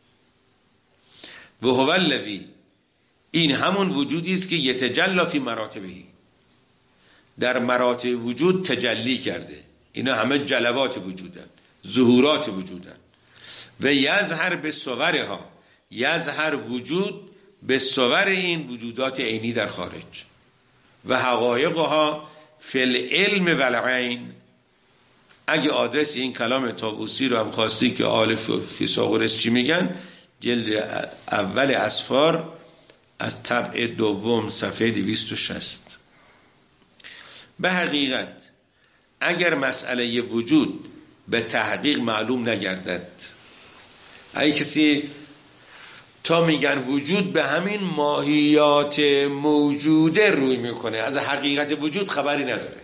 و هو الذی، این همون وجودی است که یتجلی فی مراتبه، در مراتب وجود تجلی کرده. اینا همه جلوات وجودن، ظهورات وجودن. و یظهر به صورها، یظهر وجود به صور این وجودات عینی در خارج. و حقایقها فی العلم و العین. اگه آدرس این کلام طاووسی رو هم خواستی که آل فیثاغورس چی میگن، جلد اول اسفار از طبع دوم صفحه دویست و شصت. به حقیقت اگر مسئله وجود به تحقیق معلوم نگردد، اگه کسی تا میگن وجود به همین ماهیات موجوده روی میکنه، از حقیقت وجود خبری نداره،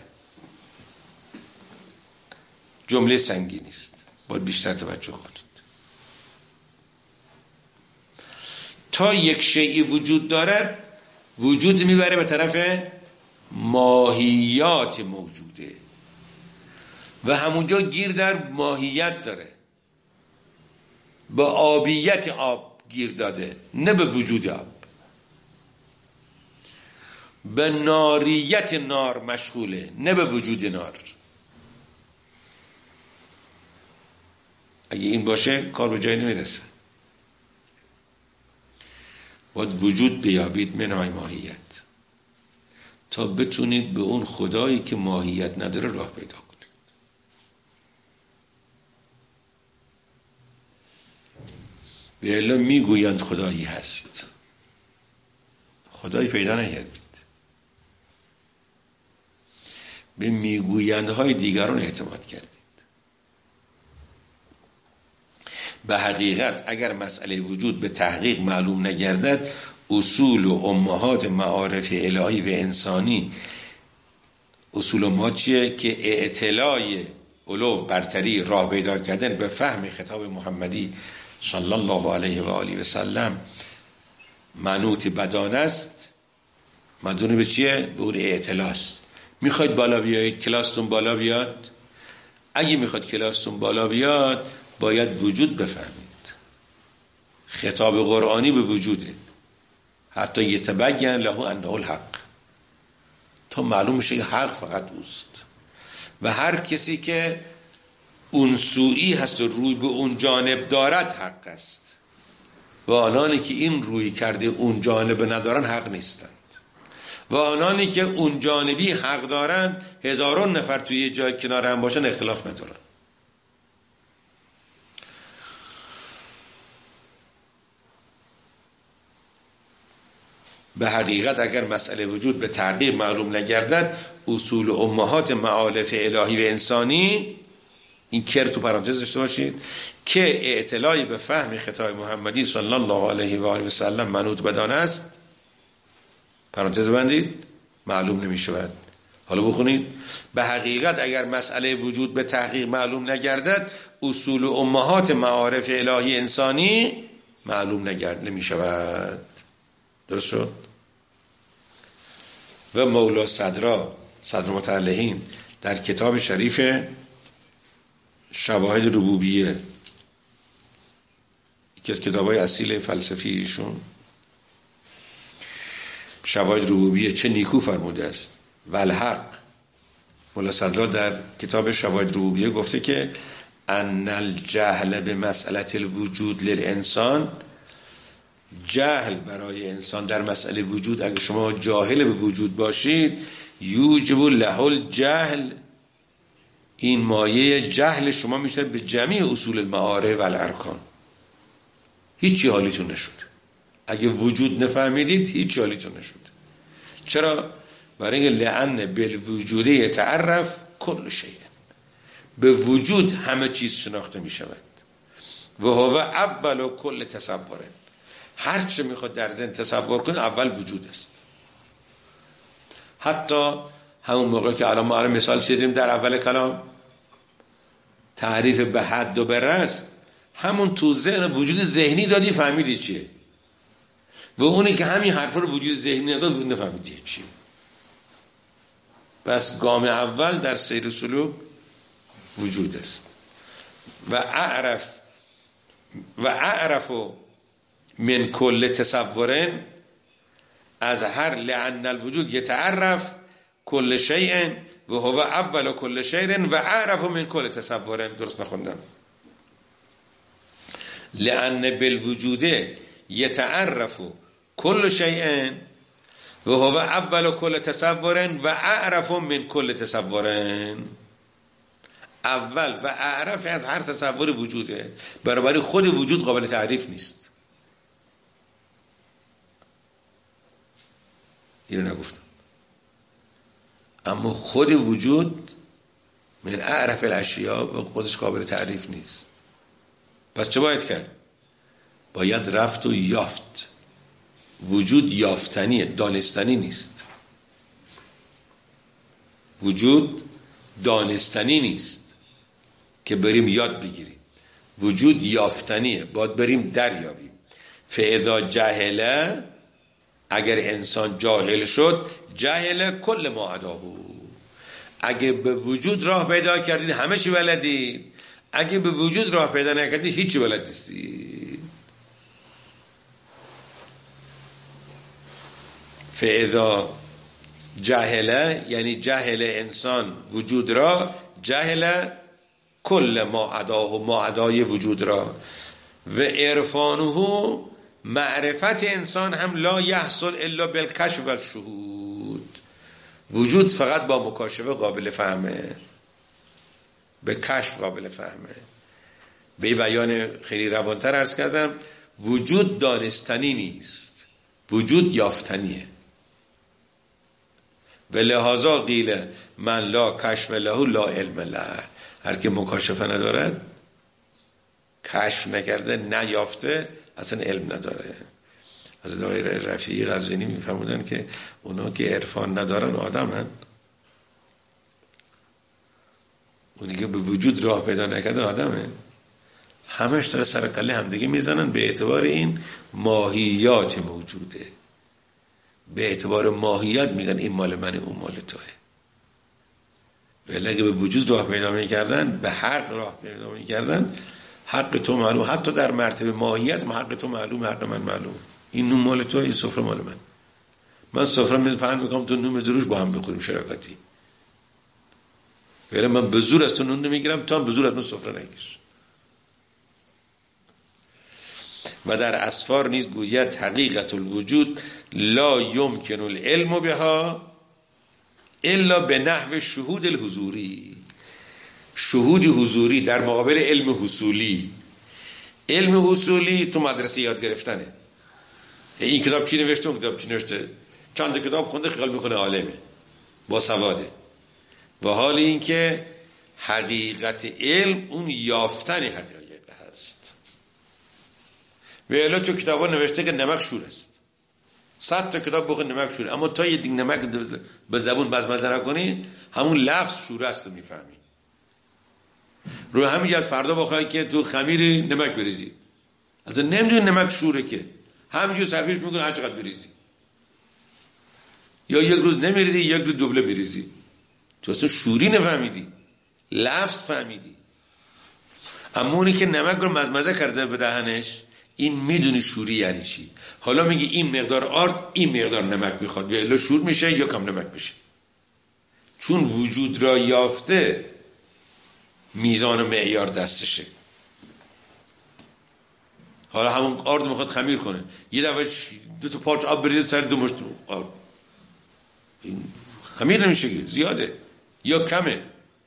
جمله سنگینی است، باید بیشتر توجه کنید. تا یک شیء وجود دارد، وجود میبره به طرف ماهیات موجوده و همونجا گیر در ماهیت داره، به آبیت آب گیر داده، نه به وجود آب. به ناریت نار مشغوله، نه به وجود نار. اگه این باشه کار به جایی نمیرسه. باید وجود بیابید منهای ماهیت تا بتونید به اون خدایی که ماهیت نداره راه پیدا کنید. به الا میگویند خدایی هست، خدایی پیدا نکردید. به میگویندهای دیگران اعتماد کردید. به حقیقت اگر مسئله وجود به تحقیق معلوم نگردد، اصول و امهات معارف الهی و انسانی، اصول امهات چیه؟ که اعتلای علو برتری راه پیدا کردن به فهم خطاب محمدی صلی الله علیه و آله و سلم منوط بدان است. مدونه به چیه؟ به اون اعتلاست. میخواید بالا بیایید، کلاستون بالا بیاد؟ اگه میخواید کلاستون بالا بیاد باید وجود بفهمید. خطاب قرآنی به وجوده، حتی یتبین له انه الحق، تا معلوم میشه حق فقط اوست. و هر کسی که اون سویی هست و روی به اون جانب دارد حق است، و آنانی که این روی کرده اون جانب ندارن حق نیستند. و آنانی که اون جانبی حق دارن، هزاران نفر توی یه جای کنار هم باشن اختلاف ندارن. به حقیقت اگر مسئله وجود به تحقیق معلوم نگردد، اصول امهات معارف الهی و انسانی، این کر تو پرانتز داشته باشید، که اعتلای به فهم خطاب محمدی صلی الله علیه و آله و سلم منوط بدان است، پرانتز بندید، معلوم نمی شود. حالا بخونید. به حقیقت اگر مسئله وجود به تحقیق معلوم نگردد، اصول امهات معارف الهی انسانی معلوم نگرد نمی شود. درست شد؟ و مولا صدرا صدر متعلقین در کتاب شریف شواهد ربوبیه، که کتابای اصیل فلسفی ایشون، شواهد ربوبیه، چه نیکو فرموده است. و الحق، مولا صدرا در کتاب شواهد ربوبیه گفته که ان الجهل به مسئله الوجود للانسان، جهل برای انسان در مسئله وجود، اگه شما جاهل به وجود باشید، یوجب له الجهل، این مایه جهل شما میشه به جمعی اصول المعارف و الارکان. هیچی حالیتون نشد. اگه وجود نفهمیدید هیچی حالیتون نشد. چرا؟ برای اینکه لعن بالوجود یتعرف کل شیء، به وجود همه چیز شناخته می شود. و هو اول کل تصور. هر چه میخواد در ذهن تصور کنه اول وجود است. حتی همون موقع که الان ما الان مثال چیزیم در اول کلام تعریف به حد و به رس، همون تو ذهن وجود ذهنی دادی فهمیدی چیه، و اونی که همین حرفا رو وجود ذهنی نداد نفهمیدی چیه. پس گام اول در سیر سلوک وجود است. و اعرف و اعرف من کل تصورن از هر لعن الوجود یتعرف کل شیء و هو اول کل شیء و اعرف من کل تصورن. درست نخوندم؟ لعن بالوجود یتعرف کل شیء و هو اول کل تصور و اعرف من کل تصور. اول و اعرف از هر تصور وجوده، بنابراین خود وجود قابل تعریف نیست. اینو نگفتم. اما خود وجود من اعرف الاشیاء و خودش قابل تعریف نیست. پس چه باید کرد؟ باید رفت و یافت. وجود یافتنیه، دانستنی نیست. وجود دانستنی نیست که بریم یاد بگیریم. وجود یافتنیه، باید بریم دریابیم. فاذا جهله، اگر انسان جاهل شد، جهل کل ما عداه. اگه به وجود راه پیدا کردید همه چی بلدید، اگه به وجود راه پیدا نکردید هیچی بلد نیستید. فاذا جهله یعنی جهل انسان وجود را، جهل کل ما عداه، ما عدای وجود را. و عرفانه، معرفت انسان هم لا یحصل الا بالکشف و الشهود. وجود فقط با مکاشفه قابل فهمه، به کشف قابل فهمه. به بیان خیلی روانتر عرض کردم، وجود دانستنی نیست، وجود یافتنیه. به لحاظا قیل من لا کشف له لا علم له. هر که مکاشفه ندارد، کشف نکرده، نیافته، اصلا علم نداره. از دایره رفیعی قزوینی میفهمودن که اونا که عرفان ندارن آدم هن. اونی که به وجود راه پیدا نکرده آدمه. همش داره سر کله همدیگه میزنن به اعتبار این ماهیات موجوده. به اعتبار ماهیت میگن این مال منه اون مال توه. ولی اگه به وجود راه پیدا میکردن، به حق راه پیدا میکردن، حق تو معلوم، حتی در مرتبه ماهیت حق تو معلوم، حق من معلوم. این نون مال تو، این سفره مال من. من سفره میز پهن میکنم، تو نون دروش با هم بخوریم شراکتی. ولی من به زور از تو نون نمیگیرم، تو هم به زور از من سفره نگیر. و در اسفار نیز گوید حقیقت الوجود لا یمکن العلم بها الا به نحو شهود الحضوری. شهود حضوری در مقابل علم حصولی. علم حصولی تو مدرسه یاد گرفتنه. این کتاب چی نوشته، اون کتاب چی نوشته، چند کتاب خونده خیال میکنه عالمه، با سواده. و حال این که حقیقت علم اون یافتن حقایق هست. و الا تو کتابا نوشته که نمک شور است. صد تا کتاب بخون نمک شور، اما تا یه دیگه نمک به زبون بزمزه نکنی همون لفظ شور است رو میفهمی. رو همین یاد فردا بخوای که تو خمیری نمک بریزی، اصلا نمیدونی نمک شوره که همینجور سرپیش میکنه هر چقدر بریزی. یا یک روز نمیریزی، یک روز دوبله بریزی، تو اصلا شوری نفهمیدی، لفظ فهمیدی. اما اونی که نمک رو مزمزه کرده به دهنش، این میدونی شوری یعنی چی. حالا میگی این مقدار آرد، این مقدار نمک میخواد، یا الا شور میشه یا کم نمک میشه. چون وجود را یافته، میزان و معیار دستشه. حالا همون آرد میخواد خمیر کنه، یه دفعه دو تا پارچ آب بریزه سر دو مشت آرد، این خمیر نمیشه که زیاده یا کمه.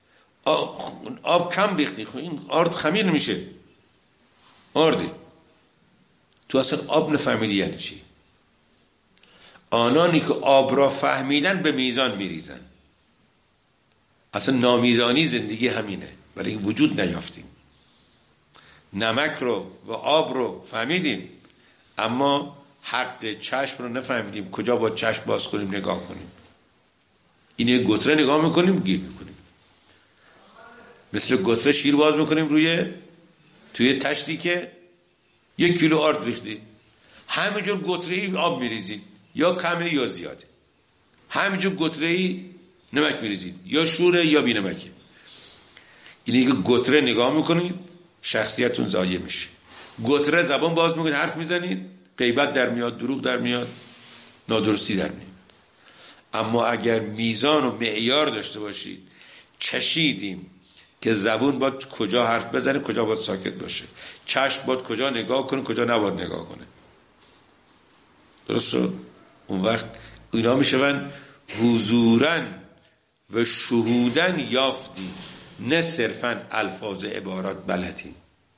آب کم ریختی، این آرد خمیر نمیشه. آردی تو اصلا آب نفهمیدی یعنی چی. آنانی که آب را فهمیدن به میزان میریزن. اصلا نامیزانی زندگی همینه، ولی وجود نیافتیم. نمک رو و آب رو فهمیدیم، اما حق چشم رو نفهمیدیم. کجا با چشم باز کنیم نگاه کنیم؟ این یه گتره نگاه میکنیم گیر میکنیم. مثل گتره شیر باز میکنیم روی توی تشتی که یک کیلو آرد ریختی، همینجور گتره‌ای آب میریزید، یا کمه یا زیاده. همینجور گتره‌ای نمک میریزید، یا شوره یا بی نمکه. اینی که گتره نگاه میکنید شخصیتون ضایع میشه. گتره زبان باز میکنید حرف میزنید، غیبت در میاد، دروغ در میاد، نادرستی در میاد. اما اگر میزان و معیار داشته باشید، چشیدیم که زبون باید کجا حرف بزنه، کجا باید ساکت باشه، چشم باید کجا نگاه کنه، کجا نباید نگاه کنه. درست شد؟ اون وقت اینا میشون حضوراً و شهوداً یافتیم، نه صرفاً الفاظ عبارات بلدیم.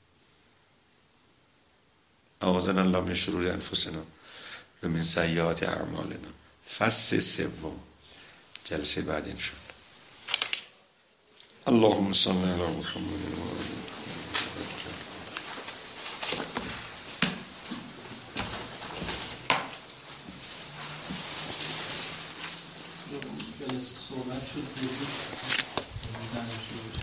اعاذنا الله من شرور انفسنا و من سیئات اعمالنا. فصل سوم جلسه بعد ان شاء الله. اللهم صل علی محمد و آل جلسه صحبت شد.